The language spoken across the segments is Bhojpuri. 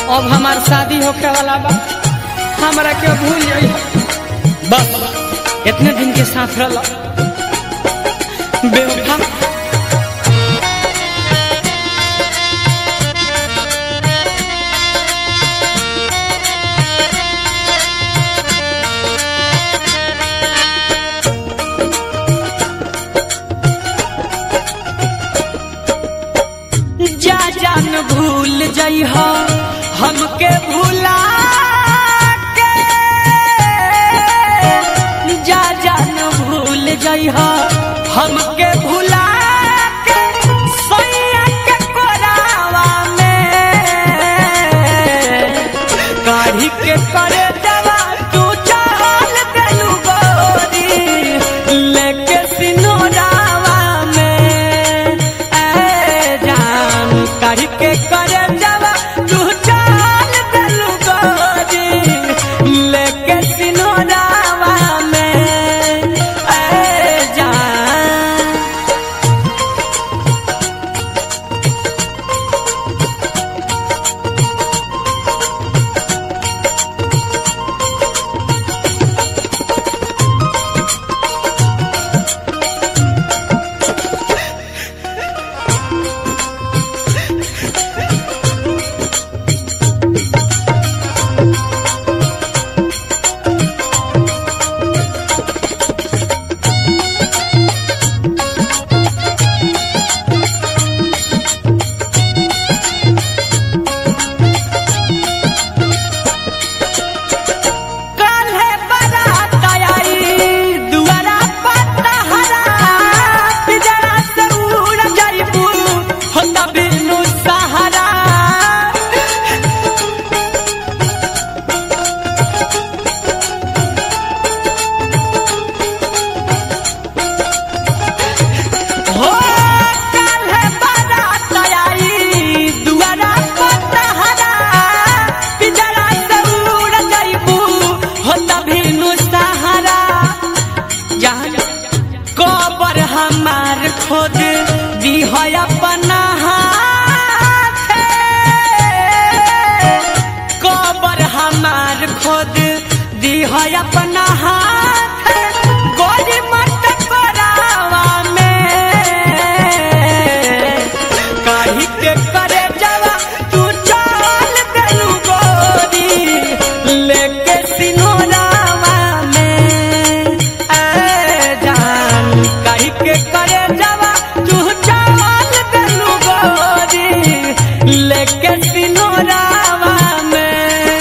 अब हमार शादी होके वाला बा, हमरा के भूल जाई। बस इतने दिन के साथ रह बेवफा। जा जान भूल जइहा हमके भूला के, जा जान भूल जइहा हमके भूला के, सैया के कोरावा में काढ़ी के करे जवा तू चल देलू गोरी लेके सिनोरावा में। ए जान काढ़ी के करे जवा तू चल देलू गोरी लेके सिनोरावा में। ए जान खोद दी है अपना हाथ, कबर हमार खोद दी है अपना हाथ, गोरी मत करावा में काढ़ी के करे जवा तू चल देलू गोरी लेके सिनोरावा में। ए जान काढ़ी के करे लेके सिनोरावा में।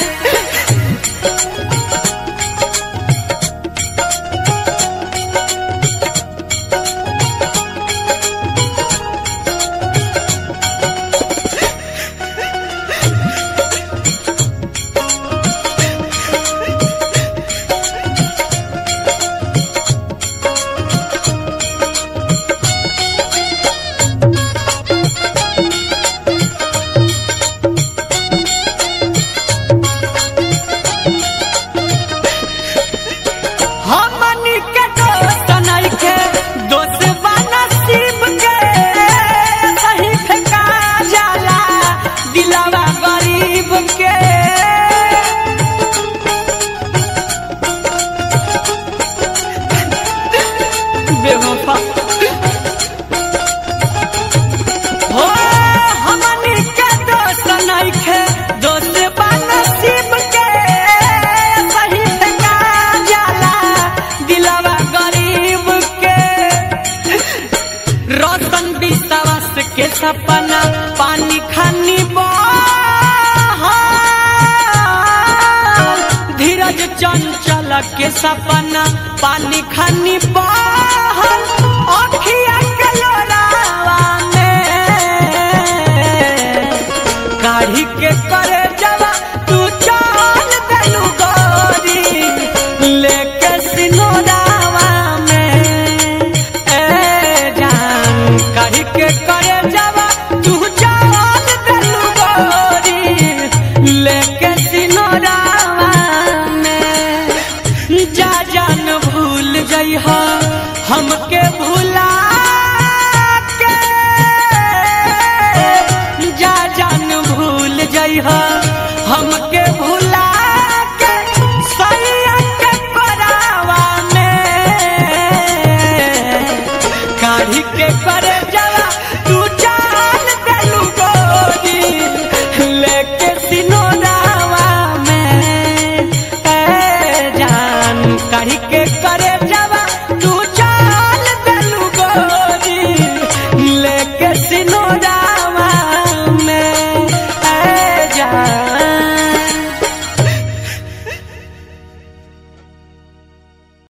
हो हमनी के दोस्त नइखे, दोस्त बा नसीब के, सही ठेका जाला दिलवा गरीब के। रोशन विश्वास के सपना पानी खानी धीरज चंचल के सपना पानी खानी बहल, अखिया के लोरावा में काढ़ी के करे जवा तू चल देलू गोरी लेके सिनोरावा में। ए जान काढ़ी के करे जवा तू चल देलू गोरी लेके सिनोरावा में। जा जान भूल जइहा हमके भूला के, जा जान भूल जइहा भुला के सैया के कोरावा में काढ़ी के